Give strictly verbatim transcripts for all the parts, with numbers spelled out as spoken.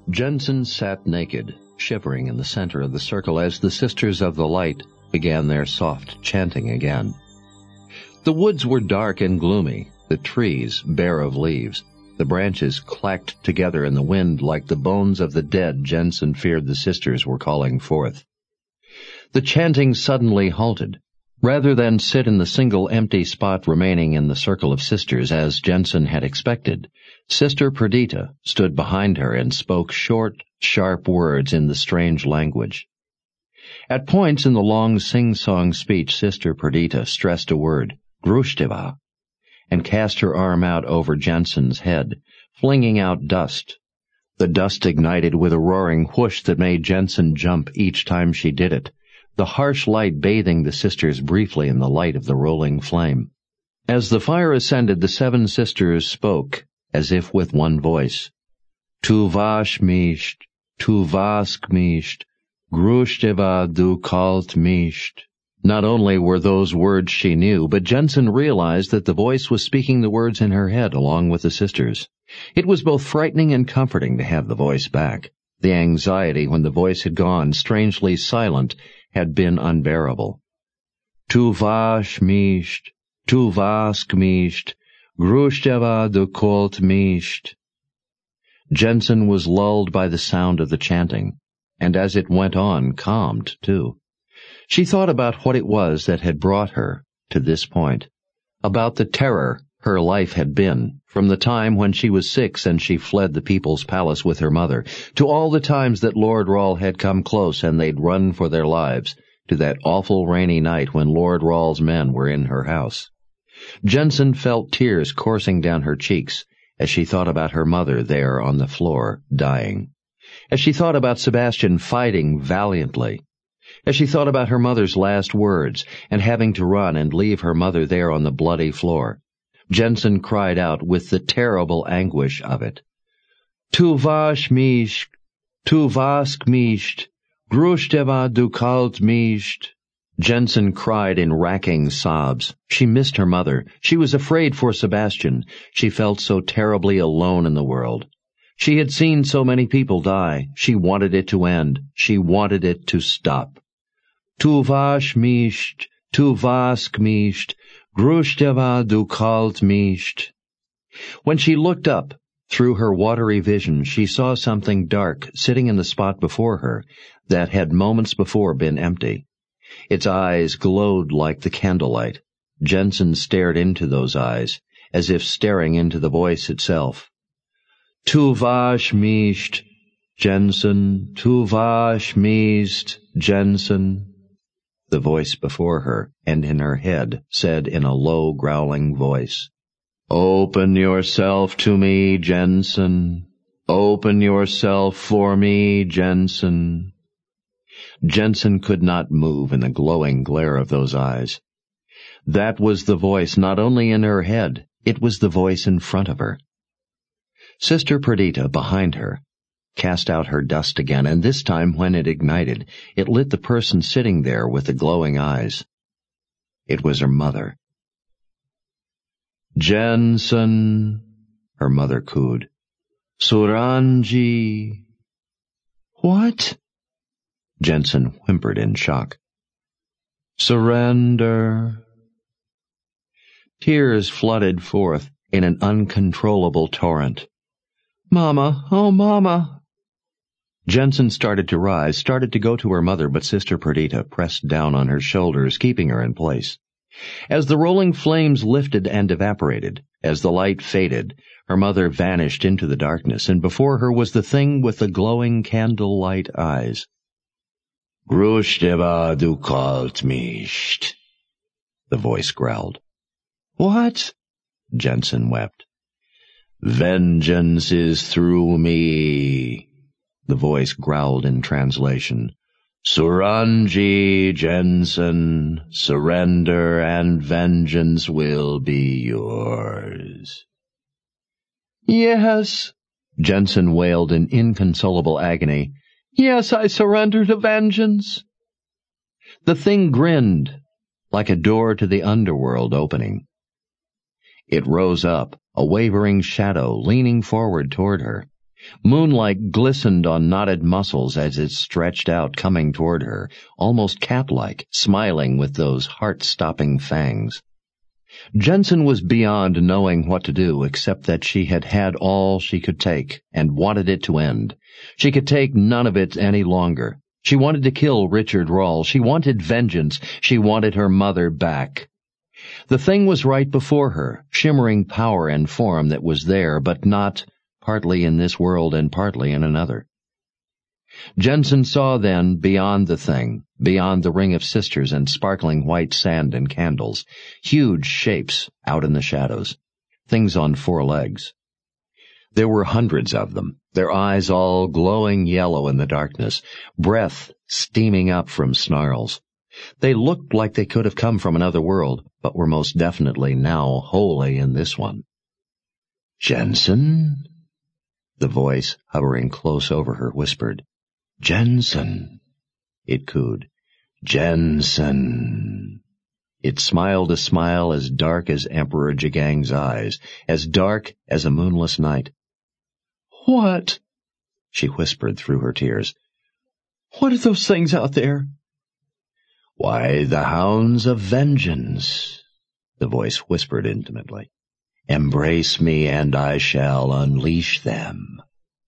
Jensen sat naked, shivering in the center of the circle as the Sisters of the Light began their soft chanting again. The woods were dark and gloomy, the trees bare of leaves. The branches clacked together in the wind like the bones of the dead Jensen feared the sisters were calling forth. The chanting suddenly halted. Rather than sit in the single empty spot remaining in the circle of sisters as Jensen had expected, Sister Perdita stood behind her and spoke short, sharp words in the strange language. At points in the long sing-song speech, Sister Perdita stressed a word, Grushteva, and cast her arm out over Jensen's head, flinging out dust. The dust ignited with a roaring whoosh that made Jensen jump each time she did it, the harsh light bathing the sisters briefly in the light of the rolling flame. As the fire ascended, the seven sisters spoke, as if with one voice. Tu vash misht, tu vask misht, Grushteva du kalt misht. Not only were those words she knew, but Jensen realized that the voice was speaking the words in her head along with the sisters. It was both frightening and comforting to have the voice back. The anxiety when the voice had gone, strangely silent, had been unbearable. Tu vash misht, tu vask misht, Grushteva du kalt misht. Jensen was lulled by the sound of the chanting, and as it went on, calmed too. She thought about what it was that had brought her to this point, about the terror her life had been, from the time when she was six and she fled the people's palace with her mother, to all the times that Lord Rahl had come close and they'd run for their lives, to that awful rainy night when Lord Rahl's men were in her house. Jensen felt tears coursing down her cheeks as she thought about her mother there on the floor, dying, as she thought about Sebastian fighting valiantly, as she thought about her mother's last words and having to run and leave her mother there on the bloody floor. Jensen cried out with the terrible anguish of it. Tu vash misht, tu vask misht, Grushteva du kalt misht. Jensen cried in racking sobs. She missed her mother. She was afraid for Sebastian. She felt so terribly alone in the world. She had seen so many people die. She wanted it to end. She wanted it to stop. Tu vash misht, tu vask misht, Grushteva du kalt misht. When she looked up, through her watery vision, she saw something dark sitting in the spot before her that had moments before been empty. Its eyes glowed like the candlelight. Jensen stared into those eyes, as if staring into the voice itself. Tu vash misht, Jensen, tu vash misht, Jensen. The voice before her and in her head said in a low, growling voice, Open yourself to me, Jensen. Open yourself for me, Jensen. Jensen could not move in the glowing glare of those eyes. That was the voice not only in her head, it was the voice in front of her. Sister Perdita, behind her, cast out her dust again, and this time when it ignited, it lit the person sitting there with the glowing eyes. It was her mother. Jensen, her mother cooed. Suranji. What? Jensen whimpered in shock. Surrender. Tears flooded forth in an uncontrollable torrent. Mama, oh Mama. Jensen started to rise, started to go to her mother, but Sister Perdita pressed down on her shoulders, keeping her in place. As the rolling flames lifted and evaporated, as the light faded, her mother vanished into the darkness, and before her was the thing with the glowing candlelight eyes. Grushteva du kalt misht, the voice growled. What? Jensen wept. Vengeance is through me, the voice growled in translation. Suranji, Jensen, surrender and vengeance will be yours. Yes, Jensen wailed in inconsolable agony. Yes, I surrender to vengeance. The thing grinned, like a door to the underworld opening. It rose up, a wavering shadow leaning forward toward her. Moonlight glistened on knotted muscles as it stretched out, coming toward her, almost cat-like, smiling with those heart-stopping fangs. Jensen was beyond knowing what to do, except that she had had all she could take, and wanted it to end. She could take none of it any longer. She wanted to kill Richard Rahl. She wanted vengeance. She wanted her mother back. The thing was right before her, shimmering power and form that was there, but not, partly in this world and partly in another. Jensen saw then beyond the thing, beyond the ring of sisters and sparkling white sand and candles, huge shapes out in the shadows, things on four legs. There were hundreds of them, their eyes all glowing yellow in the darkness, breath steaming up from snarls. They looked like they could have come from another world, but were most definitely now wholly in this one. "Jensen?" The voice, hovering close over her, whispered. "Jensen," it cooed. "Jensen." It smiled a smile as dark as Emperor Jagang's eyes, as dark as a moonless night. "What?" she whispered through her tears. "What are those things out there?" "Why, the hounds of vengeance," the voice whispered intimately. "Embrace me and I shall unleash them."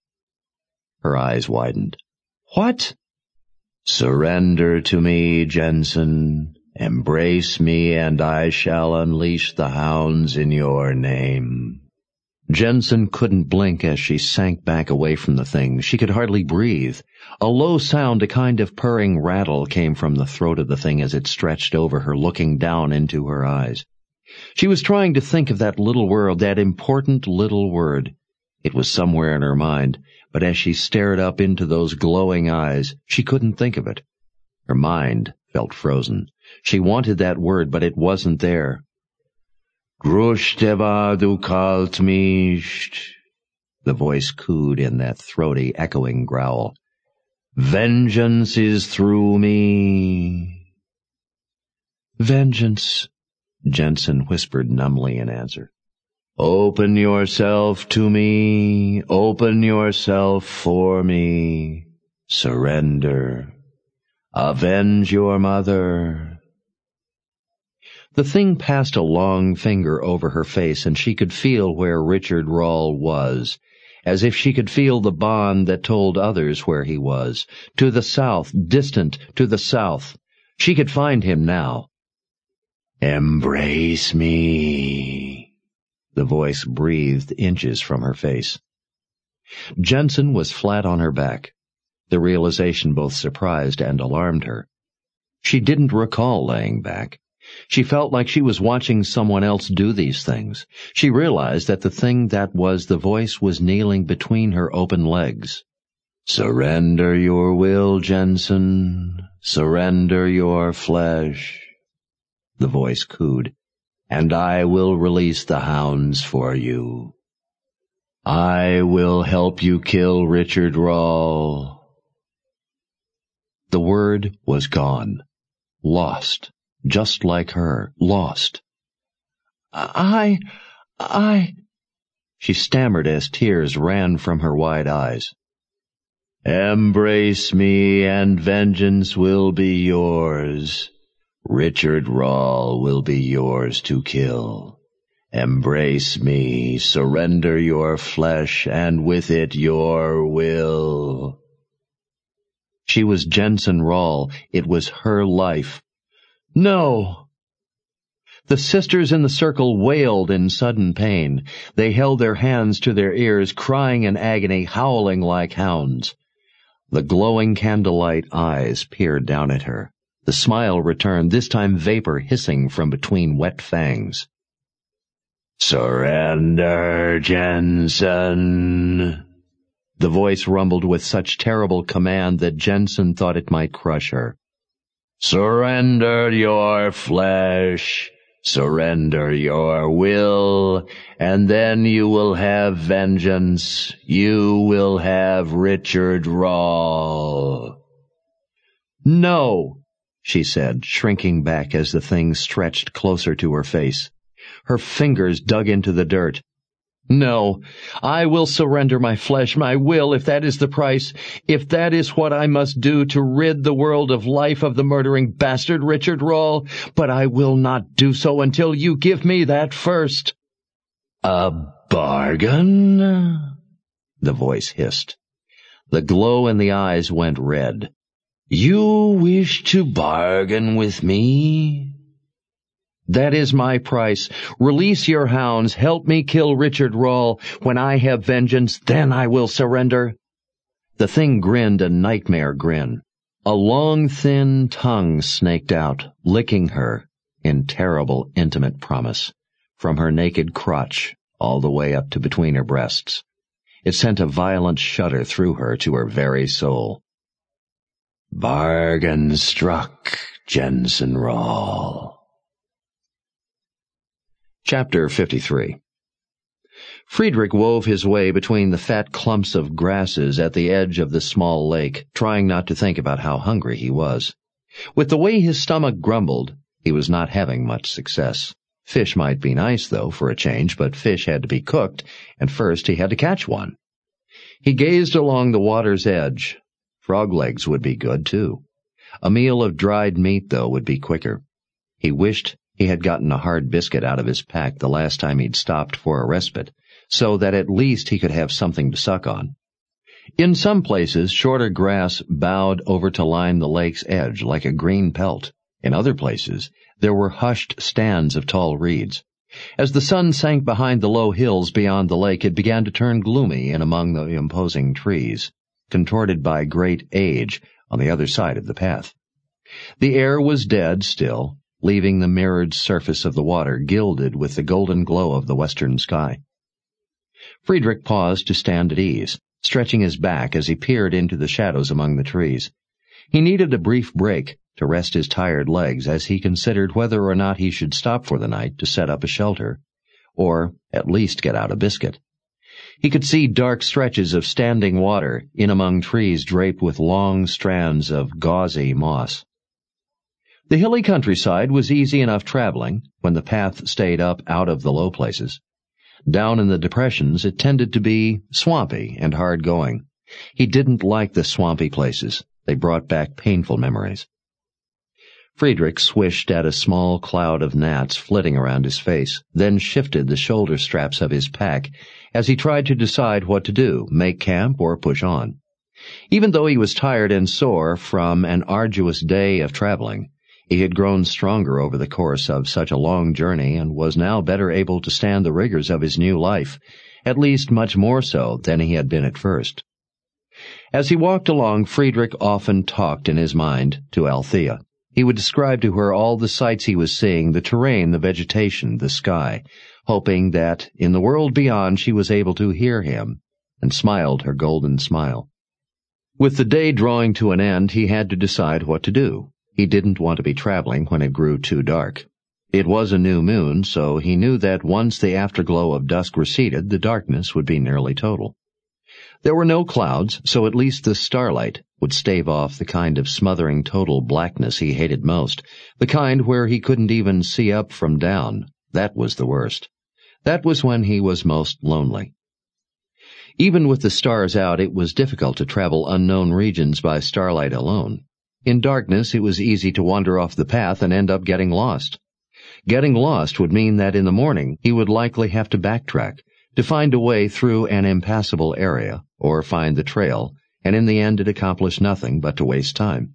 Her eyes widened. "What?" "Surrender to me, Jensen. Embrace me and I shall unleash the hounds in your name." Jensen couldn't blink as she sank back away from the thing. She could hardly breathe. A low sound, a kind of purring rattle, came from the throat of the thing as it stretched over her, looking down into her eyes. She was trying to think of that little word, that important little word. It was somewhere in her mind, but as she stared up into those glowing eyes, she couldn't think of it. Her mind felt frozen. She wanted that word, but it wasn't there. "Grushteva du kalt mich," the voice cooed in that throaty, echoing growl. "Vengeance is through me." "Vengeance," Jensen whispered numbly in answer. "Open yourself to me, open yourself for me. Surrender. Avenge your mother." The thing passed a long finger over her face, and she could feel where Richard Rahl was, as if she could feel the bond that told others where he was. To the south, distant to the south. She could find him now. "Embrace me," the voice breathed inches from her face. Jensen was flat on her back. The realization both surprised and alarmed her. She didn't recall laying back. She felt like she was watching someone else do these things. She realized that the thing that was the voice was kneeling between her open legs. "Surrender your will, Jensen. Surrender your flesh," the voice cooed, "and I will release the hounds for you. I will help you kill Richard Rahl." The word was gone. Lost. Just like her. Lost. I... I... She stammered as tears ran from her wide eyes. "Embrace me and vengeance will be yours. Richard Rahl will be yours to kill. Embrace me, surrender your flesh, and with it your will." She was Jensen Rahl. It was her life. No! The sisters in the circle wailed in sudden pain. They held their hands to their ears, crying in agony, howling like hounds. The glowing candlelight eyes peered down at her. The smile returned, this time vapor hissing from between wet fangs. "Surrender, Jensen." The voice rumbled with such terrible command that Jensen thought it might crush her. "Surrender your flesh, surrender your will, and then you will have vengeance. You will have Richard Rahl." "No," she said, shrinking back as the thing stretched closer to her face. Her fingers dug into the dirt. No, I will surrender my flesh, my will, if that is the price, if that is what I must do to rid the world of life of the murdering bastard Richard Rawle, but I will not do so until you give me that first. A bargain? The voice hissed. The glow in the eyes went red. You wish to bargain with me? That is my price. Release your hounds. Help me kill Richard Rawle. When I have vengeance, then I will surrender. The thing grinned a nightmare grin. A long, thin tongue snaked out, licking her in terrible, intimate promise, from her naked crotch all the way up to between her breasts. It sent a violent shudder through her to her very soul. Bargain struck, Jensen Rawle. Chapter fifty-three. Friedrich wove his way between the fat clumps of grasses at the edge of the small lake, trying not to think about how hungry he was. With the way his stomach grumbled, he was not having much success. Fish might be nice, though, for a change, but fish had to be cooked, and first he had to catch one. He gazed along the water's edge. Frog legs would be good, too. A meal of dried meat, though, would be quicker. He wished he had gotten a hard biscuit out of his pack the last time he'd stopped for a respite, so that at least he could have something to suck on. In some places, shorter grass bowed over to line the lake's edge like a green pelt. In other places, there were hushed stands of tall reeds. As the sun sank behind the low hills beyond the lake, it began to turn gloomy in among the imposing trees, contorted by great age on the other side of the path. The air was dead still, leaving the mirrored surface of the water gilded with the golden glow of the western sky. Friedrich paused to stand at ease, stretching his back as he peered into the shadows among the trees. He needed a brief break to rest his tired legs as he considered whether or not he should stop for the night to set up a shelter, or at least get out a biscuit. He could see dark stretches of standing water in among trees draped with long strands of gauzy moss. The hilly countryside was easy enough traveling when the path stayed up out of the low places. Down in the depressions it tended to be swampy and hard going. He didn't like the swampy places. They brought back painful memories. Friedrich swished at a small cloud of gnats flitting around his face, then shifted the shoulder straps of his pack as he tried to decide what to do, make camp or push on. Even though he was tired and sore from an arduous day of traveling, he had grown stronger over the course of such a long journey and was now better able to stand the rigors of his new life, at least much more so than he had been at first. As he walked along, Friedrich often talked in his mind to Althea. He would describe to her all the sights he was seeing, the terrain, the vegetation, the sky, hoping that in the world beyond she was able to hear him, and smiled her golden smile. With the day drawing to an end, he had to decide what to do. He didn't want to be traveling when it grew too dark. It was a new moon, so he knew that once the afterglow of dusk receded, the darkness would be nearly total. There were no clouds, so at least the starlight would stave off the kind of smothering total blackness he hated most, the kind where he couldn't even see up from down. That was the worst. That was when he was most lonely. Even with the stars out, it was difficult to travel unknown regions by starlight alone. In darkness, it was easy to wander off the path and end up getting lost. Getting lost would mean that in the morning he would likely have to backtrack, to find a way through an impassable area, or find the trail, and in the end it accomplished nothing but to waste time.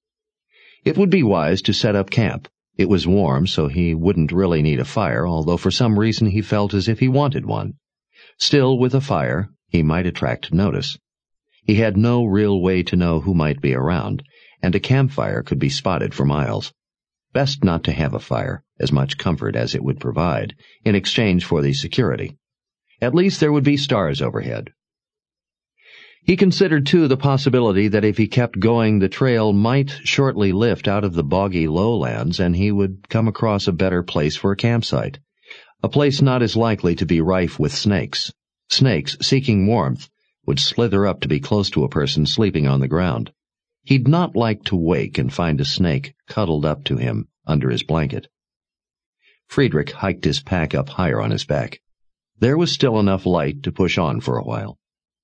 It would be wise to set up camp. It was warm, so he wouldn't really need a fire, although for some reason he felt as if he wanted one. Still, with a fire, he might attract notice. He had no real way to know who might be around, and a campfire could be spotted for miles. Best not to have a fire, as much comfort as it would provide, in exchange for the security. At least there would be stars overhead. He considered, too, the possibility that if he kept going, the trail might shortly lift out of the boggy lowlands and he would come across a better place for a campsite, a place not as likely to be rife with snakes. Snakes, seeking warmth, would slither up to be close to a person sleeping on the ground. He'd not like to wake and find a snake cuddled up to him under his blanket. Friedrich hiked his pack up higher on his back. There was still enough light to push on for a while.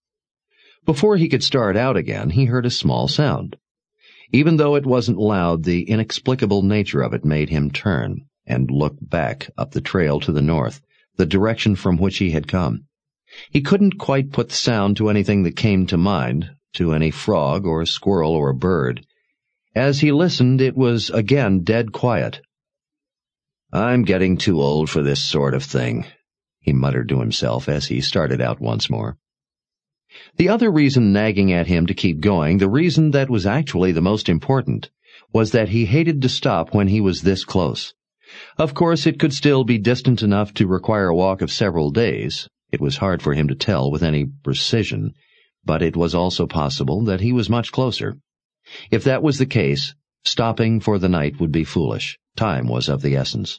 Before he could start out again, he heard a small sound. Even though it wasn't loud, the inexplicable nature of it made him turn and look back up the trail to the north, the direction from which he had come. He couldn't quite put the sound to anything that came to mind, to any frog or squirrel or bird. As he listened, it was again dead quiet. "I'm getting too old for this sort of thing," he muttered to himself as he started out once more. The other reason nagging at him to keep going, the reason that was actually the most important, was that he hated to stop when he was this close. Of course, it could still be distant enough to require a walk of several days. It was hard for him to tell with any precision, but it was also possible that he was much closer. If that was the case, stopping for the night would be foolish. Time was of the essence.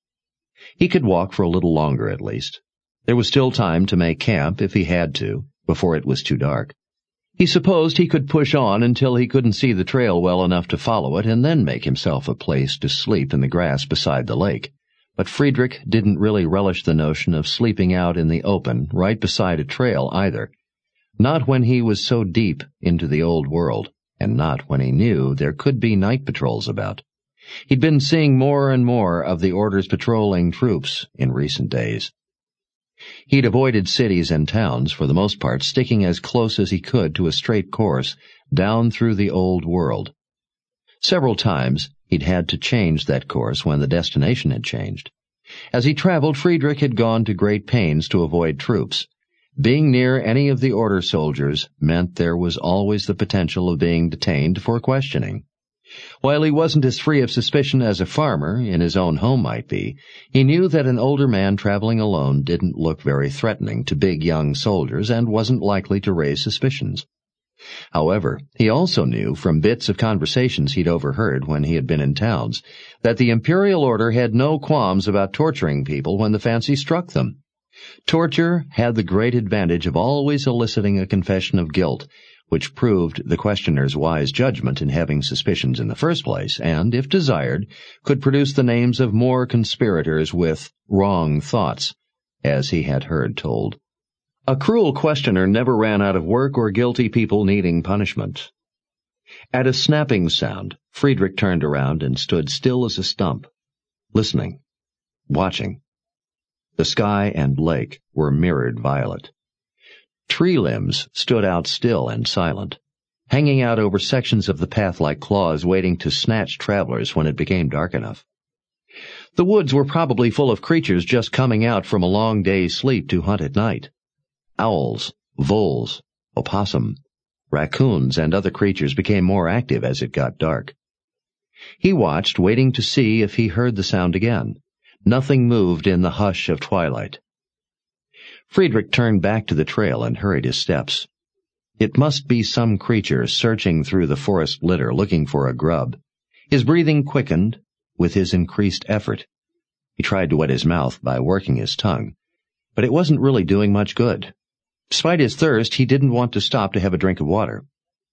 He could walk for a little longer at least. There was still time to make camp if he had to, before it was too dark. He supposed he could push on until he couldn't see the trail well enough to follow it and then make himself a place to sleep in the grass beside the lake. But Friedrich didn't really relish the notion of sleeping out in the open right beside a trail either. Not when he was so deep into the old world, and not when he knew there could be night patrols about. He'd been seeing more and more of the Order's patrolling troops in recent days. He'd avoided cities and towns, for the most part, sticking as close as he could to a straight course down through the old world. Several times he'd had to change that course when the destination had changed. As he traveled, Friedrich had gone to great pains to avoid troops. Being near any of the Order soldiers meant there was always the potential of being detained for questioning. While he wasn't as free of suspicion as a farmer in his own home might be, he knew that an older man traveling alone didn't look very threatening to big young soldiers and wasn't likely to raise suspicions. However, he also knew from bits of conversations he'd overheard when he had been in towns that the Imperial Order had no qualms about torturing people when the fancy struck them. Torture had the great advantage of always eliciting a confession of guilt, which proved the questioner's wise judgment in having suspicions in the first place, and, if desired, could produce the names of more conspirators with wrong thoughts, as he had heard told. A cruel questioner never ran out of work or guilty people needing punishment. At a snapping sound, Friedrich turned around and stood still as a stump, listening, watching. The sky and lake were mirrored violet. Tree limbs stood out still and silent, hanging out over sections of the path like claws waiting to snatch travelers when it became dark enough. The woods were probably full of creatures just coming out from a long day's sleep to hunt at night. Owls, voles, opossum, raccoons, and other creatures became more active as it got dark. He watched, waiting to see if he heard the sound again. Nothing moved in the hush of twilight. Friedrich turned back to the trail and hurried his steps. It must be some creature searching through the forest litter looking for a grub. His breathing quickened with his increased effort. He tried to wet his mouth by working his tongue, but it wasn't really doing much good. Despite his thirst, he didn't want to stop to have a drink of water.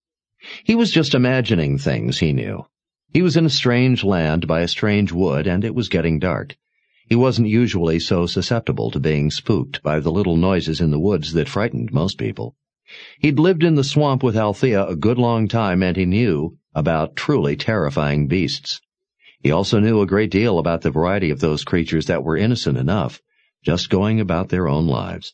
He was just imagining things, he knew. He was in a strange land by a strange wood, and it was getting dark. He wasn't usually so susceptible to being spooked by the little noises in the woods that frightened most people. He'd lived in the swamp with Althea a good long time, and he knew about truly terrifying beasts. He also knew a great deal about the variety of those creatures that were innocent enough, just going about their own lives.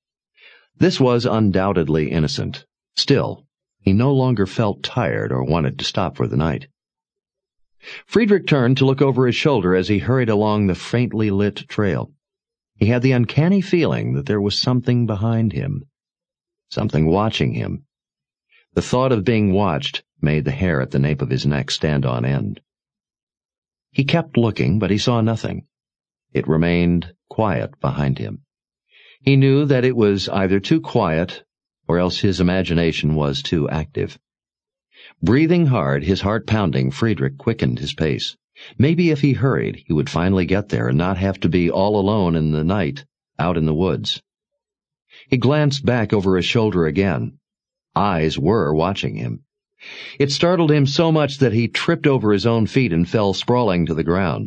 This was undoubtedly innocent. Still, he no longer felt tired or wanted to stop for the night. Friedrich turned to look over his shoulder as he hurried along the faintly lit trail. He had the uncanny feeling that there was something behind him, something watching him. The thought of being watched made the hair at the nape of his neck stand on end. He kept looking, but he saw nothing. It remained quiet behind him. He knew that it was either too quiet or else his imagination was too active. Breathing hard, his heart pounding, Friedrich quickened his pace. Maybe if he hurried, he would finally get there and not have to be all alone in the night, out in the woods. He glanced back over his shoulder again. Eyes were watching him. It startled him so much that he tripped over his own feet and fell sprawling to the ground.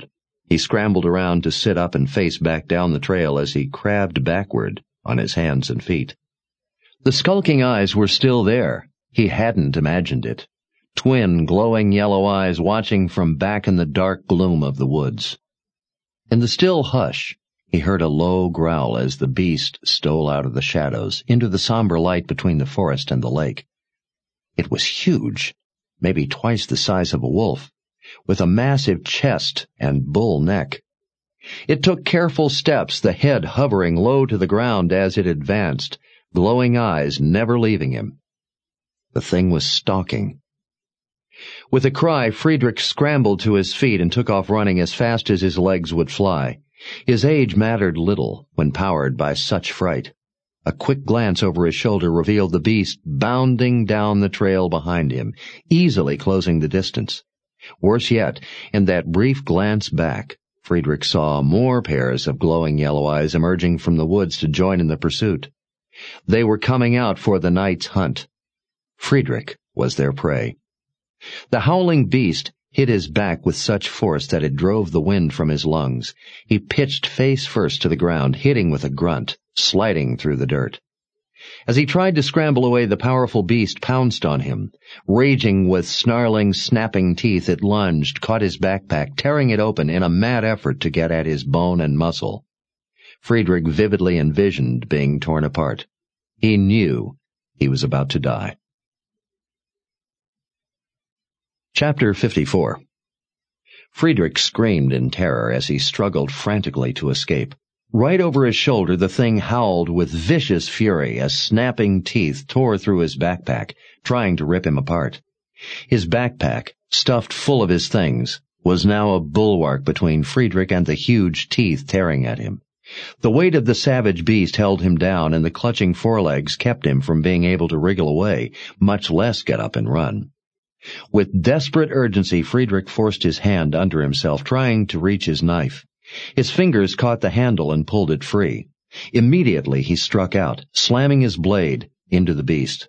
He scrambled around to sit up and face back down the trail as he crabbed backward on his hands and feet. The skulking eyes were still there. He hadn't imagined it. Twin, glowing yellow eyes watching from back in the dark gloom of the woods. In the still hush, he heard a low growl as the beast stole out of the shadows into the somber light between the forest and the lake. It was huge, maybe twice the size of a wolf, with a massive chest and bull neck. It took careful steps, the head hovering low to the ground as it advanced, glowing eyes never leaving him. The thing was stalking. With a cry, Friedrich scrambled to his feet and took off running as fast as his legs would fly. His age mattered little when powered by such fright. A quick glance over his shoulder revealed the beast bounding down the trail behind him, easily closing the distance. Worse yet, in that brief glance back, Friedrich saw more pairs of glowing yellow eyes emerging from the woods to join in the pursuit. They were coming out for the night's hunt. Friedrich was their prey. The howling beast hit his back with such force that it drove the wind from his lungs. He pitched face first to the ground, hitting with a grunt, sliding through the dirt. As he tried to scramble away, the powerful beast pounced on him. Raging with snarling, snapping teeth, it lunged, caught his backpack, tearing it open in a mad effort to get at his bone and muscle. Friedrich vividly envisioned being torn apart. He knew he was about to die. Chapter fifty-four. Friedrich screamed in terror as he struggled frantically to escape. Right over his shoulder, the thing howled with vicious fury as snapping teeth tore through his backpack, trying to rip him apart. His backpack, stuffed full of his things, was now a bulwark between Friedrich and the huge teeth tearing at him. The weight of the savage beast held him down, and the clutching forelegs kept him from being able to wriggle away, much less get up and run. With desperate urgency, Friedrich forced his hand under himself, trying to reach his knife. His fingers caught the handle and pulled it free. Immediately he struck out, slamming his blade into the beast.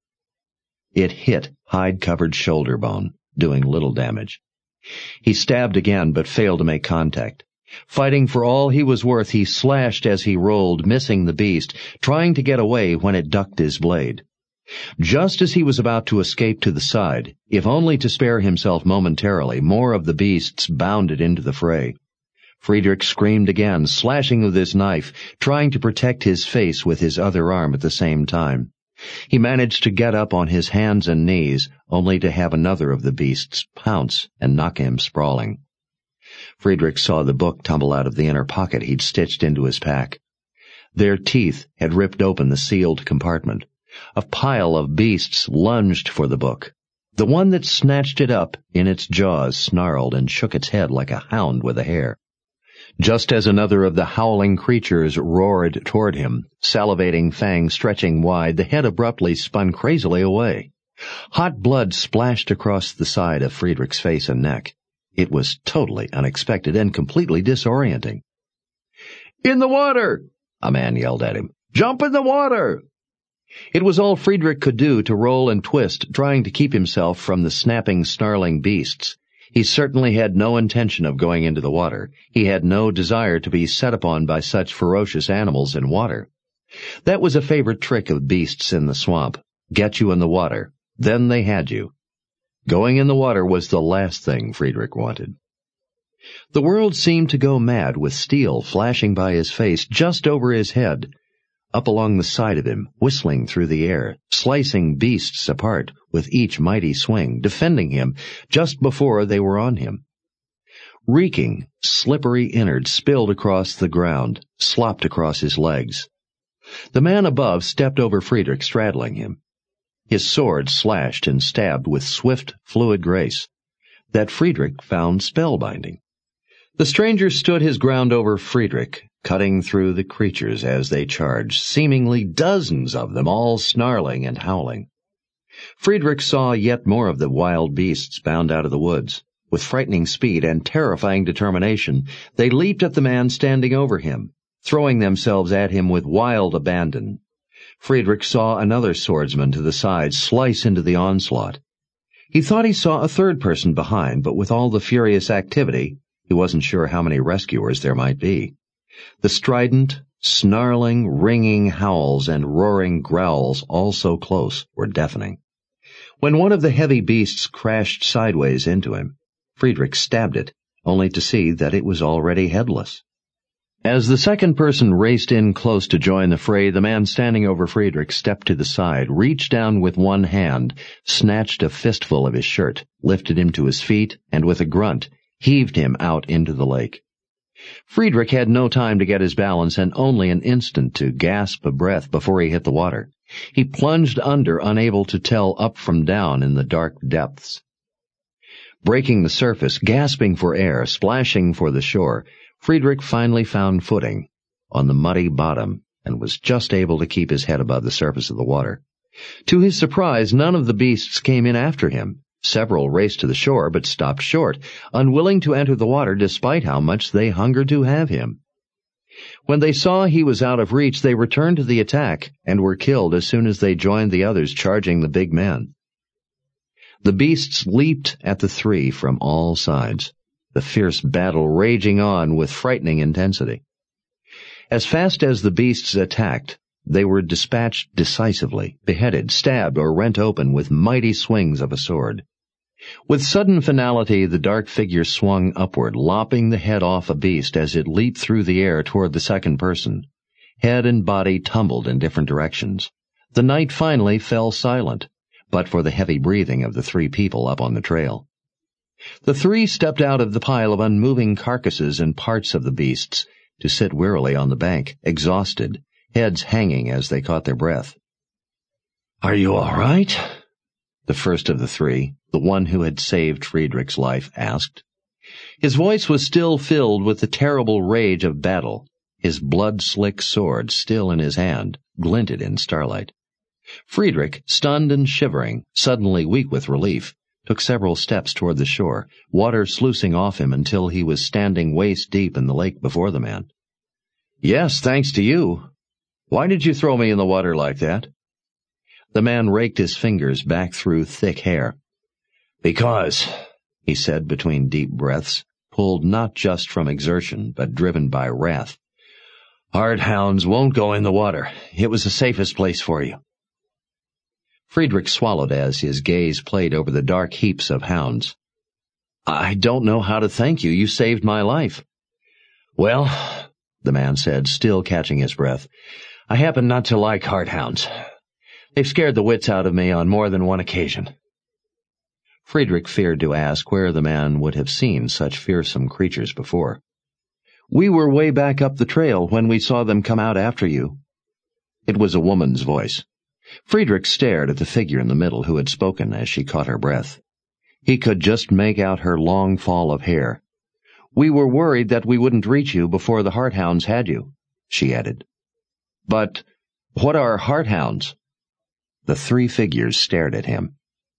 It hit hide-covered shoulder bone, doing little damage. He stabbed again, but failed to make contact. Fighting for all he was worth, he slashed as he rolled, missing the beast, trying to get away when it ducked his blade. Just as he was about to escape to the side, if only to spare himself momentarily, more of the beasts bounded into the fray. Friedrich screamed again, slashing with his knife, trying to protect his face with his other arm at the same time. He managed to get up on his hands and knees, only to have another of the beasts pounce and knock him sprawling. Friedrich saw the book tumble out of the inner pocket he'd stitched into his pack. Their teeth had ripped open the sealed compartment. A pile of beasts lunged for the book. The one that snatched it up in its jaws snarled and shook its head like a hound with a hare. Just as another of the howling creatures roared toward him, salivating fangs stretching wide, the head abruptly spun crazily away. Hot blood splashed across the side of Friedrich's face and neck. It was totally unexpected and completely disorienting. "In the water!" a man yelled at him. "Jump in the water!" It was all Friedrich could do to roll and twist, trying to keep himself from the snapping, snarling beasts. He certainly had no intention of going into the water. He had no desire to be set upon by such ferocious animals in water. That was a favorite trick of beasts in the swamp. Get you in the water. Then they had you. Going in the water was the last thing Friedrich wanted. The world seemed to go mad with steel flashing by his face just over his head, up along the side of him, whistling through the air, slicing beasts apart with each mighty swing, defending him just before they were on him. Reeking, slippery innards spilled across the ground, slopped across his legs. The man above stepped over Friedrich, straddling him. His sword slashed and stabbed with swift, fluid grace that Friedrich found spellbinding. The stranger stood his ground over Friedrich, cutting through the creatures as they charged, seemingly dozens of them, all snarling and howling. Friedrich saw yet more of the wild beasts bound out of the woods. With frightening speed and terrifying determination, they leaped at the man standing over him, throwing themselves at him with wild abandon. Friedrich saw another swordsman to the side slice into the onslaught. He thought he saw a third person behind, but with all the furious activity, He wasn't sure how many rescuers there might be. The strident, snarling, ringing howls and roaring growls, all so close, were deafening. When one of the heavy beasts crashed sideways into him, Friedrich stabbed it, only to see that it was already headless. As the second person raced in close to join the fray, the man standing over Friedrich stepped to the side, reached down with one hand, snatched a fistful of his shirt, lifted him to his feet, and with a grunt, heaved him out into the lake. Friedrich had no time to get his balance and only an instant to gasp a breath before he hit the water. He plunged under, unable to tell up from down in the dark depths. Breaking the surface, gasping for air, splashing for the shore, Friedrich finally found footing on the muddy bottom and was just able to keep his head above the surface of the water. To his surprise, none of the beasts came in after him. Several raced to the shore, but stopped short, unwilling to enter the water despite how much they hungered to have him. When they saw he was out of reach, they returned to the attack and were killed as soon as they joined the others charging the big man. The beasts leaped at the three from all sides, the fierce battle raging on with frightening intensity. As fast as the beasts attacked, they were dispatched decisively, beheaded, stabbed, or rent open with mighty swings of a sword. With sudden finality, the dark figure swung upward, lopping the head off a beast as it leaped through the air toward the second person. Head and body tumbled in different directions. The night finally fell silent, but for the heavy breathing of the three people up on the trail. The three stepped out of the pile of unmoving carcasses and parts of the beasts to sit wearily on the bank, exhausted, heads hanging as they caught their breath. "Are you all right?" the first of the three, the one who had saved Friedrich's life, asked. His voice was still filled with the terrible rage of battle. His blood-slick sword, still in his hand, glinted in starlight. Friedrich, stunned and shivering, suddenly weak with relief, took several steps toward the shore, water sluicing off him until he was standing waist-deep in the lake before the man. "Yes, thanks to you. Why did you throw me in the water like that?" The man raked his fingers back through thick hair. "Because," he said between deep breaths, pulled not just from exertion, but driven by wrath, "hard hounds won't go in the water. It was the safest place for you." Friedrich swallowed as his gaze played over the dark heaps of hounds. "I don't know how to thank you. You saved my life." "Well," the man said, still catching his breath, "I happen not to like hardhounds. They've scared the wits out of me on more than one occasion." Friedrich feared to ask where the man would have seen such fearsome creatures before. "We were way back up the trail when we saw them come out after you." It was a woman's voice. Friedrich stared at the figure in the middle who had spoken as she caught her breath. He could just make out her long fall of hair. "We were worried that we wouldn't reach you before the Hearthounds had you," she added. "But what are Hearthounds?" The three figures stared at him.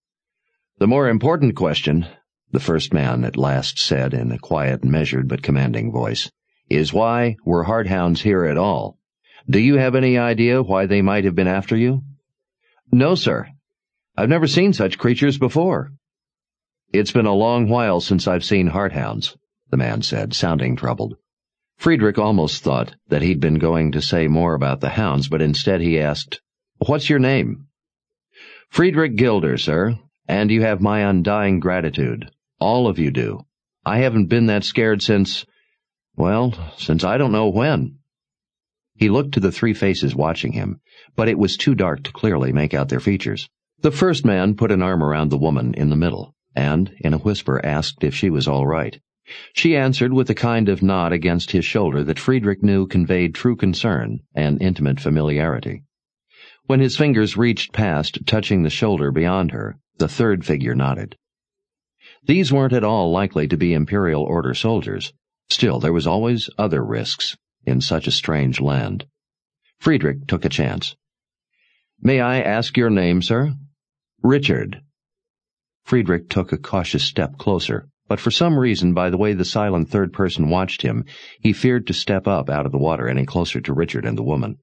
"The more important question," the first man at last said in a quiet, measured but commanding voice, "is why were Hearthounds here at all? Do you have any idea why they might have been after you?" "No, sir. I've never seen such creatures before." "It's been a long while since I've seen Hearthounds," the man said, sounding troubled. Friedrich almost thought that he'd been going to say more about the hounds, but instead he asked, "What's your name?" "Friedrich Gilder, sir, and you have my undying gratitude. All of you do. I haven't been that scared since, well, since I don't know when." He looked to the three faces watching him, but it was too dark to clearly make out their features. The first man put an arm around the woman in the middle, and, in a whisper, asked if she was all right. She answered with a kind of nod against his shoulder that Friedrich knew conveyed true concern and intimate familiarity. When his fingers reached past, touching the shoulder beyond her, the third figure nodded. These weren't at all likely to be Imperial Order soldiers. Still, there was always other risks in such a strange land. Friedrich took a chance. "May I ask your name, sir?" "Richard." Friedrich took a cautious step closer, but for some reason, by the way the silent third person watched him, he feared to step up out of the water any closer to Richard and the woman.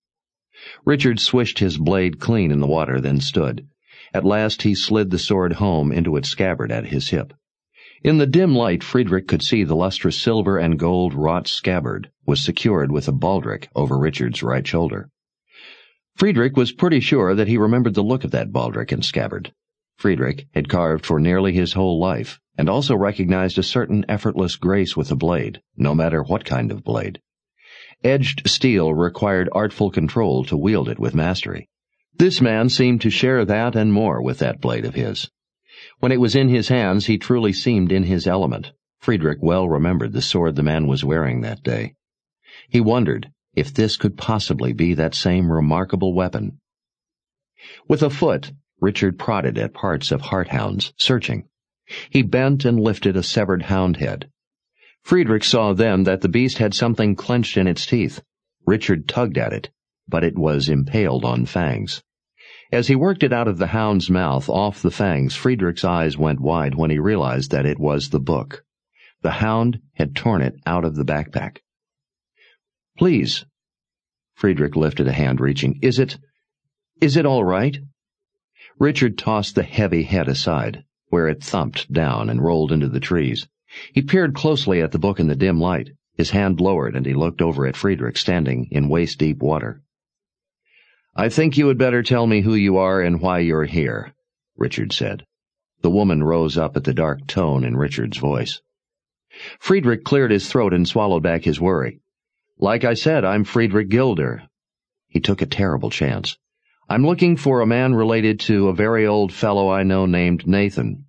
Richard swished his blade clean in the water, then stood. At last he slid the sword home into its scabbard at his hip. In the dim light, Friedrich could see the lustrous silver and gold wrought scabbard was secured with a baldric over Richard's right shoulder. Friedrich was pretty sure that he remembered the look of that baldric and scabbard. Friedrich had carved for nearly his whole life, and also recognized a certain effortless grace with a blade, no matter what kind of blade. Edged steel required artful control to wield it with mastery. This man seemed to share that and more with that blade of his. When it was in his hands, he truly seemed in his element. Friedrich well remembered the sword the man was wearing that day. He wondered if this could possibly be that same remarkable weapon. With a foot, Richard prodded at parts of Harthound's, searching. He bent and lifted a severed hound head. Friedrich saw then that the beast had something clenched in its teeth. Richard tugged at it, but it was impaled on fangs. As he worked it out of the hound's mouth, off the fangs, Friedrich's eyes went wide when he realized that it was the book. The hound had torn it out of the backpack. "Please." Friedrich lifted a hand, reaching. Is it... is it all right?" Richard tossed the heavy head aside, where it thumped down and rolled into the trees. He peered closely at the book in the dim light. His hand lowered, and he looked over at Friedrich standing in waist-deep water. "I think you had better tell me who you are and why you're here," Richard said. The woman rose up at the dark tone in Richard's voice. Friedrich cleared his throat and swallowed back his worry. "Like I said, I'm Friedrich Gilder." He took a terrible chance. "I'm looking for a man related to a very old fellow I know named Nathan."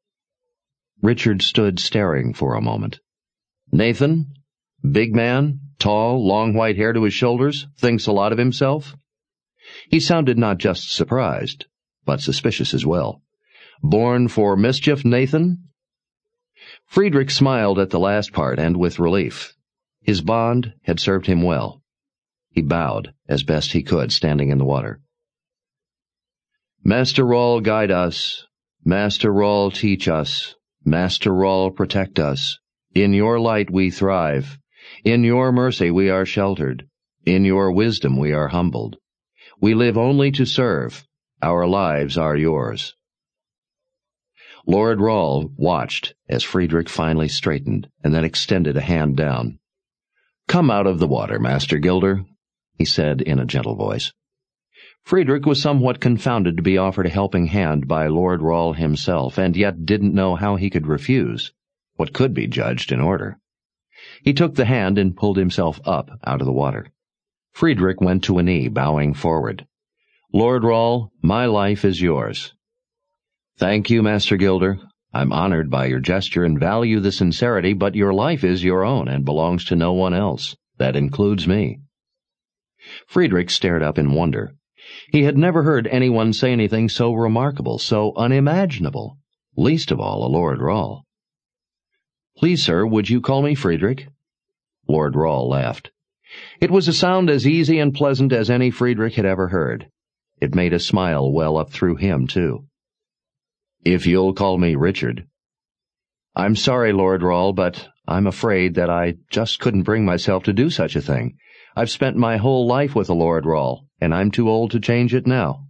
Richard stood staring for a moment. "Nathan? Big man? Tall, long white hair to his shoulders? Thinks a lot of himself?" He sounded not just surprised, but suspicious as well. "Born for mischief, Nathan?" Friedrich smiled at the last part, and with relief. His bond had served him well. He bowed as best he could, standing in the water. "Master Rahl, guide us. Master Rahl, teach us. Master Rahl, protect us. In your light we thrive. In your mercy we are sheltered. In your wisdom we are humbled. We live only to serve. Our lives are yours." Lord Rahl watched as Friedrich finally straightened, and then extended a hand down. "Come out of the water, Master Gilder," he said in a gentle voice. Friedrich was somewhat confounded to be offered a helping hand by Lord Rahl himself, and yet didn't know how he could refuse what could be judged in order. He took the hand and pulled himself up out of the water. Friedrich went to a knee, bowing forward. "Lord Rahl, my life is yours." "Thank you, Master Gilder. I'm honored by your gesture and value the sincerity, but your life is your own and belongs to no one else. That includes me." Friedrich stared up in wonder. He had never heard anyone say anything so remarkable, so unimaginable, least of all a Lord Rahl. "Please, sir, would you call me Friedrich?" Lord Rahl laughed. It was a sound as easy and pleasant as any Friedrich had ever heard. It made a smile well up through him, too. "If you'll call me Richard." "I'm sorry, Lord Rahl, but I'm afraid that I just couldn't bring myself to do such a thing. I've spent my whole life with a Lord Rahl, and I'm too old to change it now."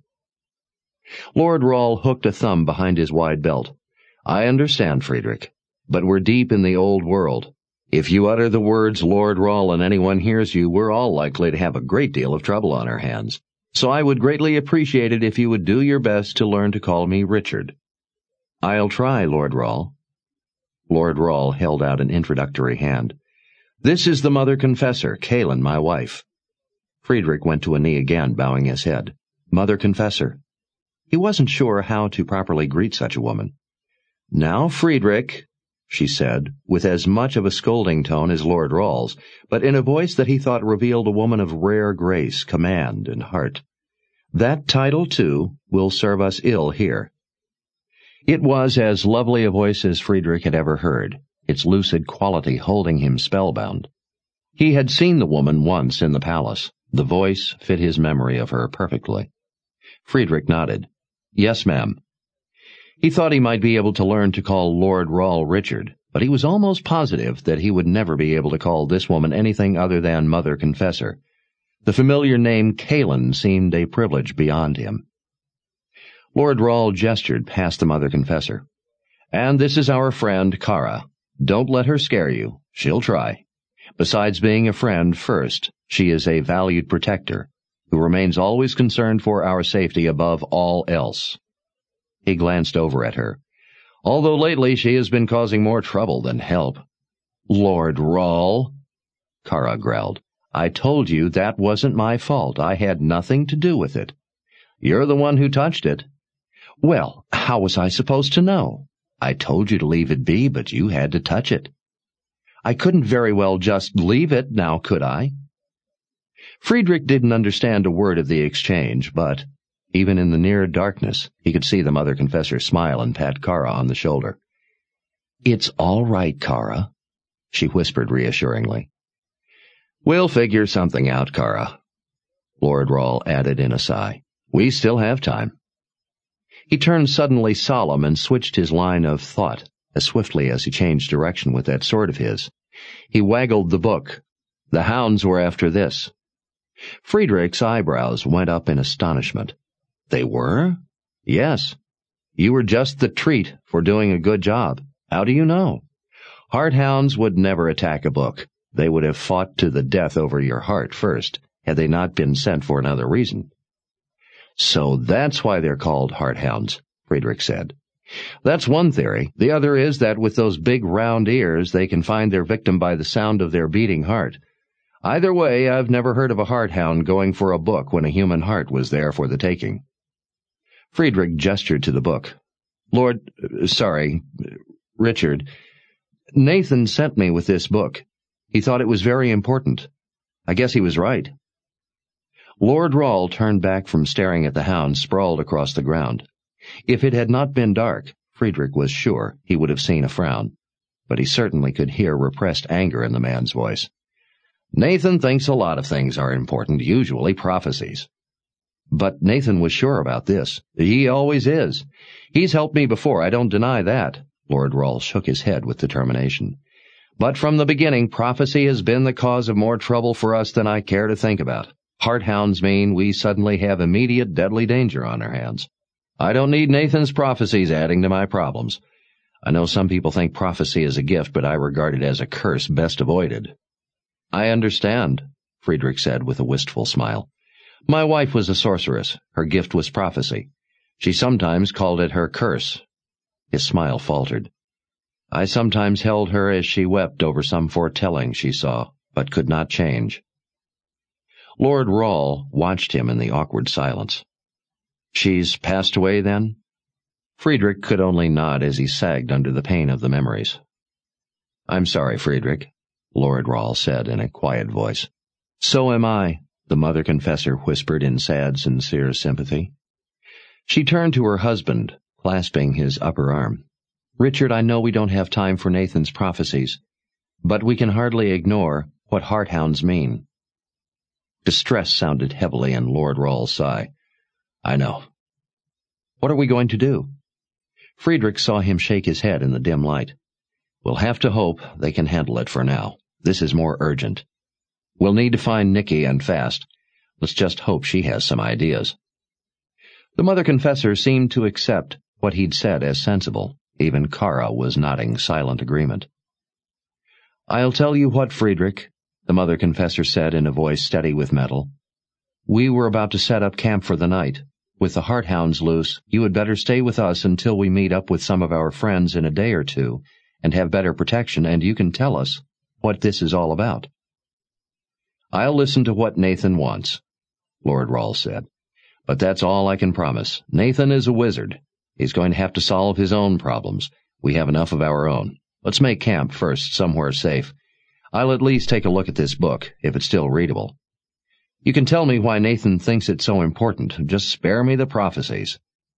Lord Rahl hooked a thumb behind his wide belt. "I understand, Friedrich, but we're deep in the old world. If you utter the words Lord Rahl and anyone hears you, we're all likely to have a great deal of trouble on our hands. So I would greatly appreciate it if you would do your best to learn to call me Richard." "I'll try, Lord Rahl." Lord Rahl held out an introductory hand. "This is the Mother Confessor, Kaelin, my wife." Friedrich went to a knee again, bowing his head. Mother Confessor. He wasn't sure how to properly greet such a woman. "Now, Friedrich," she said, with as much of a scolding tone as Lord Rahl's, but in a voice that he thought revealed a woman of rare grace, command, and heart. "That title, too, will serve us ill here." It was as lovely a voice as Friedrich had ever heard, its lucid quality holding him spellbound. He had seen the woman once in the palace. The voice fit his memory of her perfectly. Friedrich nodded. "Yes, ma'am." He thought he might be able to learn to call Lord Rahl Richard, but he was almost positive that he would never be able to call this woman anything other than Mother Confessor. The familiar name Kaelin seemed a privilege beyond him. Lord Rahl gestured past the Mother Confessor. And this is our friend, Kara. Don't let her scare you. She'll try. Besides being a friend first, she is a valued protector, who remains always concerned for our safety above all else." He glanced over at her. "Although lately she has been causing more trouble than help." "Lord Rawle," Kara growled, "I told you that wasn't my fault. I had nothing to do with it." "You're the one who touched it." "Well, how was I supposed to know? I told you to leave it be, but you had to touch it." "I couldn't very well just leave it, now could I?" Friedrich didn't understand a word of the exchange, but even in the near darkness he could see the Mother Confessor smile and pat Kara on the shoulder. "It's all right, Kara," she whispered reassuringly. "We'll figure something out, Kara," Lord Rawle added in a sigh. "We still have time." He turned suddenly solemn and switched his line of thought as swiftly as he changed direction with that sword of his. He waggled the book. The hounds were after this. Friedrich's eyebrows went up in astonishment. "They were?" "Yes. You were just the treat for doing a good job. How do you know? Hearthounds would never attack a book. They would have fought to the death over your heart first, had they not been sent for another reason." "So that's why they're called hearthounds," Friedrich said. "That's one theory. The other is that with those big round ears they can find their victim by the sound of their beating heart. Either way, I've never heard of a hearthound going for a book when a human heart was there for the taking." Friedrich gestured to the book. "Lord, uh, sorry, Richard, Nathan sent me with this book. He thought it was very important. I guess he was right." Lord Rawle turned back from staring at the hound sprawled across the ground. If it had not been dark, Friedrich was sure he would have seen a frown, but he certainly could hear repressed anger in the man's voice. "Nathan thinks a lot of things are important, usually prophecies." "But Nathan was sure about this. He always is. He's helped me before, I don't deny that." Lord Rawle shook his head with determination. "But from the beginning, prophecy has been the cause of more trouble for us than I care to think about. Hearthounds mean we suddenly have immediate deadly danger on our hands. I don't need Nathan's prophecies adding to my problems. I know some people think prophecy is a gift, but I regard it as a curse best avoided." "I understand," Friedrich said with a wistful smile. "My wife was a sorceress. Her gift was prophecy. She sometimes called it her curse." His smile faltered. "I sometimes held her as she wept over some foretelling she saw, but could not change." Lord Rawle watched him in the awkward silence. "She's passed away, then?" Friedrich could only nod as he sagged under the pain of the memories. "I'm sorry, Friedrich," Lord Rawle said in a quiet voice. "So am I," the Mother Confessor whispered in sad, sincere sympathy. She turned to her husband, clasping his upper arm. "Richard, I know we don't have time for Nathan's prophecies, but we can hardly ignore what hearthounds mean." Distress sounded heavily in Lord Rawle's sigh. "I know." "What are we going to do?" Friedrich saw him shake his head in the dim light. "We'll have to hope they can handle it for now. This is more urgent. We'll need to find Nicky and fast. Let's just hope she has some ideas." The Mother Confessor seemed to accept what he'd said as sensible. Even Kara was nodding silent agreement. "I'll tell you what, Friedrich," the Mother Confessor said in a voice steady with metal. "We were about to set up camp for the night. With the hearthounds loose, you had better stay with us until we meet up with some of our friends in a day or two and have better protection, and you can tell us what this is all about." "I'll listen to what Nathan wants," Lord Rawle said. "But that's all I can promise. Nathan is a wizard. He's going to have to solve his own problems. We have enough of our own. Let's make camp first, somewhere safe. I'll at least take a look at this book, if it's still readable. You can tell me why Nathan thinks it's so important. Just spare me the prophecies."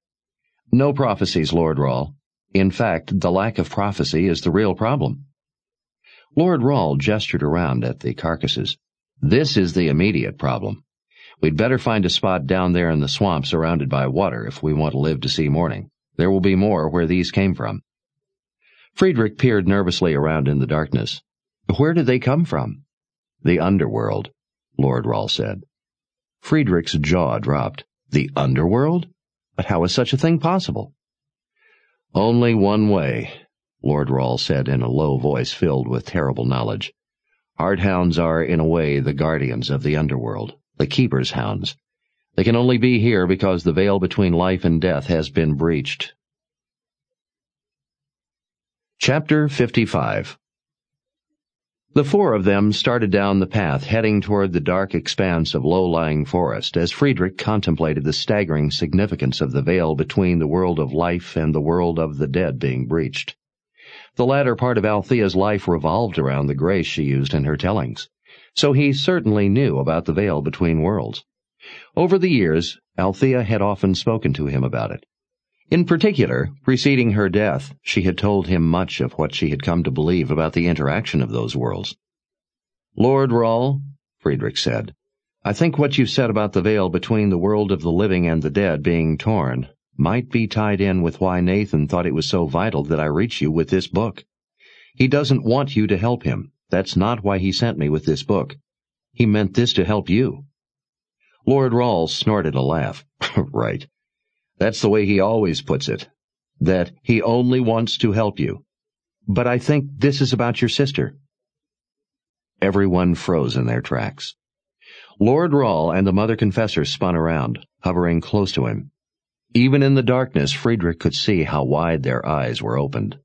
"No prophecies, Lord Rawle. In fact, the lack of prophecy is the real problem." Lord Rawle gestured around at the carcasses. "This is the immediate problem. We'd better find a spot down there in the swamp surrounded by water if we want to live to see morning. There will be more where these came from." Friedrich peered nervously around in the darkness. "Where did they come from?" "The underworld," Lord Rawle said. Friedrich's jaw dropped. "The underworld? But how is such a thing possible?" Only one way, Lord Rawle said in a low voice filled with terrible knowledge. Ardhounds are, in a way, the guardians of the underworld, the keeper's hounds. They can only be here because the veil between life and death has been breached. Chapter fifty-five. The four of them started down the path, heading toward the dark expanse of low-lying forest, as Friedrich contemplated the staggering significance of the veil between the world of life and the world of the dead being breached. The latter part of Althea's life revolved around the grace she used in her tellings, so he certainly knew about the veil between worlds. Over the years, Althea had often spoken to him about it. In particular, preceding her death, she had told him much of what she had come to believe about the interaction of those worlds. "Lord Rawle," Friedrich said, "I think what you said about the veil between the world of the living and the dead being torn might be tied in with why Nathan thought it was so vital that I reach you with this book. He doesn't want you to help him. That's not why he sent me with this book. He meant this to help you." Lord Rawle snorted a laugh. "Right. That's the way he always puts it, that he only wants to help you. But I think this is about your sister." Everyone froze in their tracks. Lord Rawle and the Mother Confessor spun around, hovering close to him. Even in the darkness, Friedrich could see how wide their eyes were opened.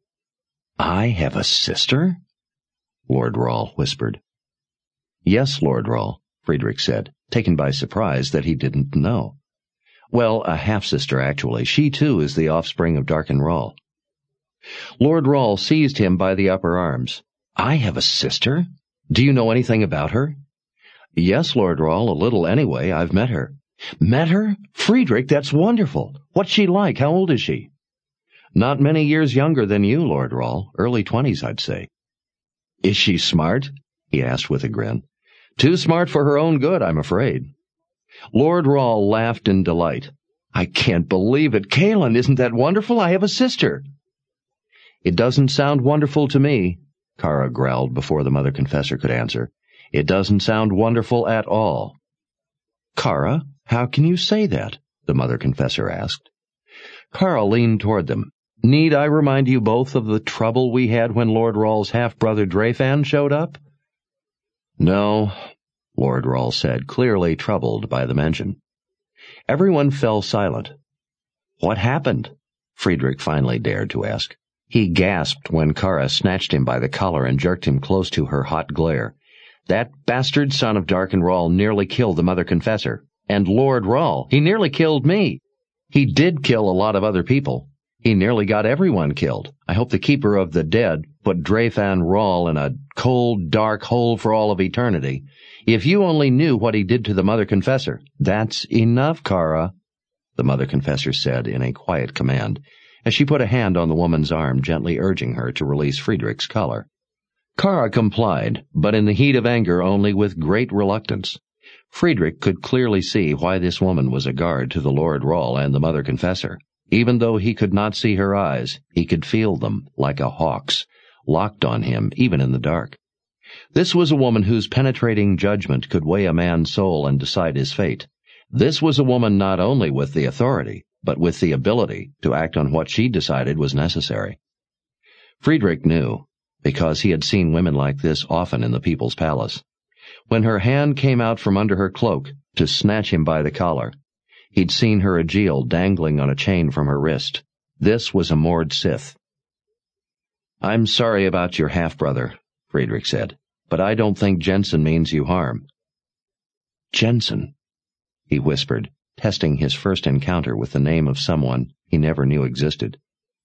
"I have a sister?" Lord Rawle whispered. "Yes, Lord Rawle," Friedrich said, taken by surprise that he didn't know. "Well, a half-sister, actually. She, too, is the offspring of Darken Rawle." Lord Rawle seized him by the upper arms. "I have a sister? Do you know anything about her?" "Yes, Lord Rawle, a little anyway. I've met her." "Met her? Friedrich, that's wonderful. What's she like? How old is she?" "Not many years younger than you, Lord Rawle. Early twenties, I'd say." "Is she smart?" he asked with a grin. "Too smart for her own good, I'm afraid." Lord Rawle laughed in delight. "I can't believe it. Kaelin, isn't that wonderful? I have a sister." "It doesn't sound wonderful to me," Kara growled before the Mother Confessor could answer. "It doesn't sound wonderful at all." "Kara, how can you say that?" the Mother Confessor asked. Kara leaned toward them. "Need I remind you both of the trouble we had when Lord Rawle's half-brother Drafan showed up?" "No," Lord Rawle said, clearly troubled by the mention. Everyone fell silent. "What happened?" Friedrich finally dared to ask. He gasped when Kara snatched him by the collar and jerked him close to her hot glare. "That bastard son of Darken Rawle nearly killed the Mother Confessor. And Lord Rawle, he nearly killed me. He did kill a lot of other people. He nearly got everyone killed. I hope the Keeper of the Dead put Drafan Rawle in a cold, dark hole for all of eternity. If you only knew what he did to the Mother Confessor." "That's enough, Kara," the Mother Confessor said in a quiet command, as she put a hand on the woman's arm, gently urging her to release Friedrich's collar. Kara complied, but in the heat of anger only with great reluctance. Friedrich could clearly see why this woman was a guard to the Lord Rawle and the Mother Confessor. Even though he could not see her eyes, he could feel them, like a hawk's, locked on him even in the dark. This was a woman whose penetrating judgment could weigh a man's soul and decide his fate. This was a woman not only with the authority, but with the ability to act on what she decided was necessary. Friedrich knew, because he had seen women like this often in the People's Palace. When her hand came out from under her cloak to snatch him by the collar, he'd seen her Aegil dangling on a chain from her wrist. This was a Mord Sith. "I'm sorry about your half-brother," Friedrich said, "but I don't think Jensen means you harm." "Jensen," he whispered, testing his first encounter with the name of someone he never knew existed.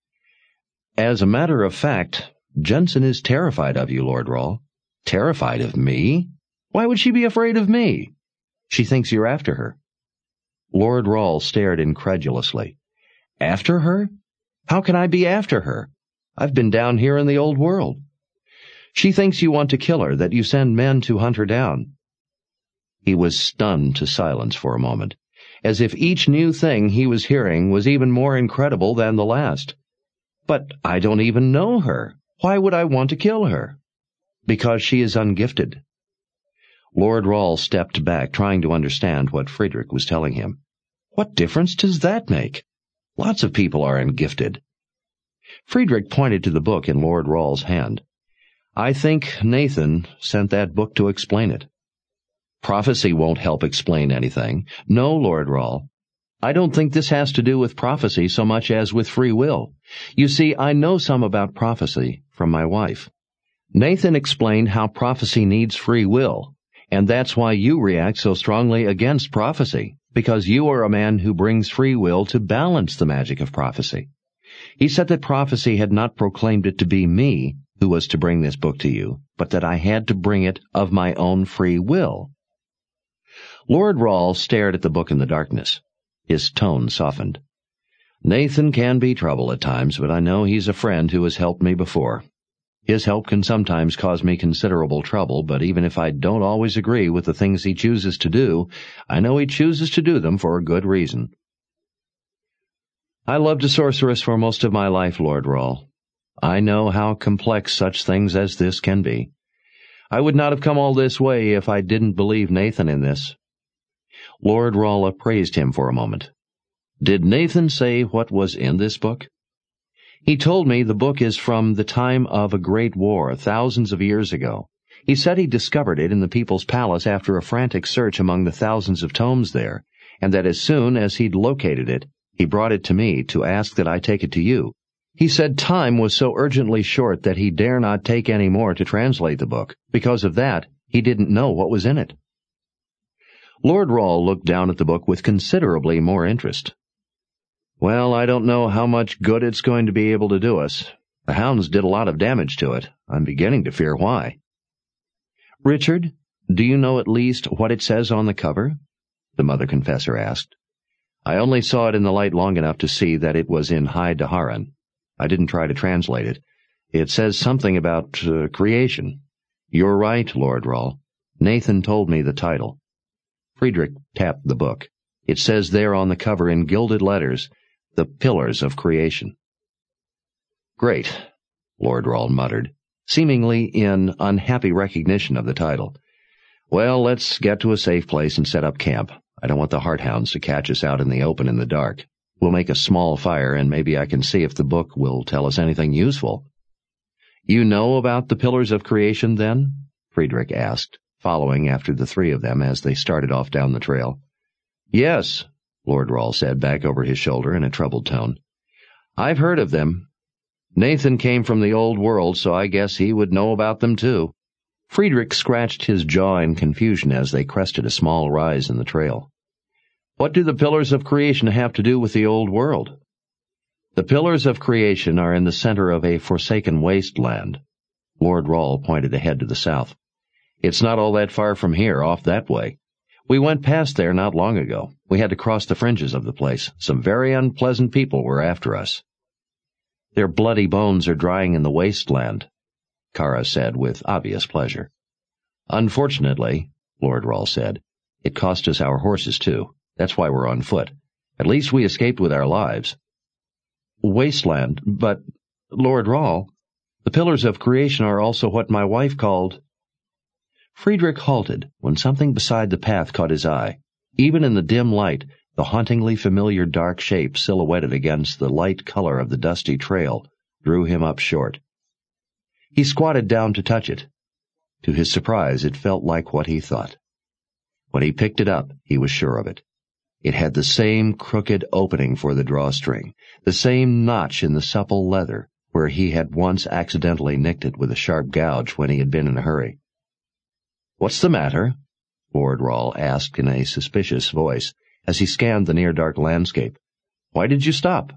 "As a matter of fact, Jensen is terrified of you, Lord Rawle." "Terrified of me? Why would she be afraid of me?" "She thinks you're after her." Lord Rawle stared incredulously. "After her? How can I be after her? I've been down here in the old world." "She thinks you want to kill her, that you send men to hunt her down." He was stunned to silence for a moment, as if each new thing he was hearing was even more incredible than the last. "But I don't even know her. Why would I want to kill her?" "Because she is ungifted." Lord Rawle stepped back, trying to understand what Friedrich was telling him. "What difference does that make? Lots of people are ungifted. Friedrich pointed to the book in Lord Rawls' hand. I think Nathan sent that book to explain it. Prophecy won't help explain anything. No, Lord Rawls. I don't think this has to do with prophecy so much as with free will. You see, I know some about prophecy from my wife. Nathan explained how prophecy needs free will, and that's why you react so strongly against prophecy, because you are a man who brings free will to balance the magic of prophecy. He said that prophecy had not proclaimed it to be me who was to bring this book to you, but that I had to bring it of my own free will. Lord Rawls stared at the book in the darkness. His tone softened. Nathan can be trouble at times, but I know he's a friend who has helped me before. His help can sometimes cause me considerable trouble, but even if I don't always agree with the things he chooses to do, I know he chooses to do them for a good reason. I loved a sorceress for most of my life, Lord Rawls. I know how complex such things as this can be. I would not have come all this way if I didn't believe Nathan in this. Lord Rawls appraised him for a moment. Did Nathan say what was in this book? He told me the book is from the time of a great war, thousands of years ago. He said he discovered it in the People's Palace after a frantic search among the thousands of tomes there, and that as soon as he'd located it, he brought it to me to ask that I take it to you. He said time was so urgently short that he dare not take any more to translate the book. Because of that, he didn't know what was in it. Lord Rawls looked down at the book with considerably more interest. Well, I don't know how much good it's going to be able to do us. The hounds did a lot of damage to it. I'm beginning to fear why. Richard, do you know at least what it says on the cover? The Mother Confessor asked. I only saw it in the light long enough to see that it was in High Daharan. I didn't try to translate it. It says something about uh, creation. You're right, Lord Rawls. Nathan told me the title. Friedrich tapped the book. It says there on the cover in gilded letters, The Pillars of Creation. Great, Lord Rawls muttered, seemingly in unhappy recognition of the title. Well, let's get to a safe place and set up camp. I don't want the Hearthounds to catch us out in the open in the dark. We'll make a small fire, and maybe I can see if the book will tell us anything useful. You know about the Pillars of Creation, then? Friedrich asked, following after the three of them as they started off down the trail. Yes, Lord Rawls said back over his shoulder in a troubled tone. I've heard of them. Nathan came from the old world, so I guess he would know about them too. Friedrich scratched his jaw in confusion as they crested a small rise in the trail. What do the Pillars of Creation have to do with the old world? The Pillars of Creation are in the center of a forsaken wasteland. Lord Rawls pointed ahead to the south. It's not all that far from here, off that way. We went past there not long ago. We had to cross the fringes of the place. Some very unpleasant people were after us. Their bloody bones are drying in the wasteland, Kara said with obvious pleasure. Unfortunately, Lord Rawls said, it cost us our horses too. That's why we're on foot. At least we escaped with our lives. Wasteland, but, Lord Rawls, the Pillars of Creation are also what my wife called... Friedrich halted when something beside the path caught his eye. Even in the dim light, the hauntingly familiar dark shape silhouetted against the light color of the dusty trail drew him up short. He squatted down to touch it. To his surprise, it felt like what he thought. When he picked it up, he was sure of it. It had the same crooked opening for the drawstring, the same notch in the supple leather where he had once accidentally nicked it with a sharp gouge when he had been in a hurry. "What's the matter?" Lord Rawls asked in a suspicious voice as he scanned the near-dark landscape. "Why did you stop?"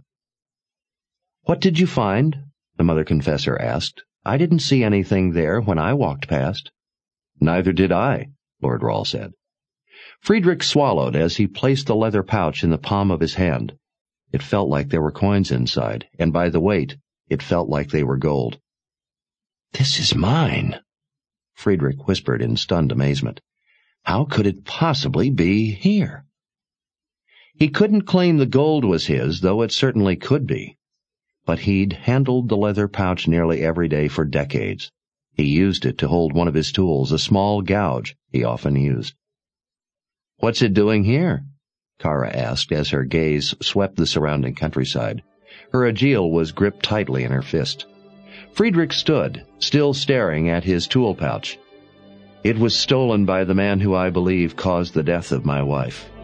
"What did you find?" the Mother Confessor asked. "I didn't see anything there when I walked past." "Neither did I," Lord Rawls said. Friedrich swallowed as he placed the leather pouch in the palm of his hand. It felt like there were coins inside, and by the weight, it felt like they were gold. "This is mine," Friedrich whispered in stunned amazement. "How could it possibly be here?" He couldn't claim the gold was his, though it certainly could be. But he'd handled the leather pouch nearly every day for decades. He used it to hold one of his tools, a small gouge he often used. "What's it doing here?" Kara asked as her gaze swept the surrounding countryside. Her agiel was gripped tightly in her fist. Friedrich stood, still staring at his tool pouch. "It was stolen by the man who I believe caused the death of my wife.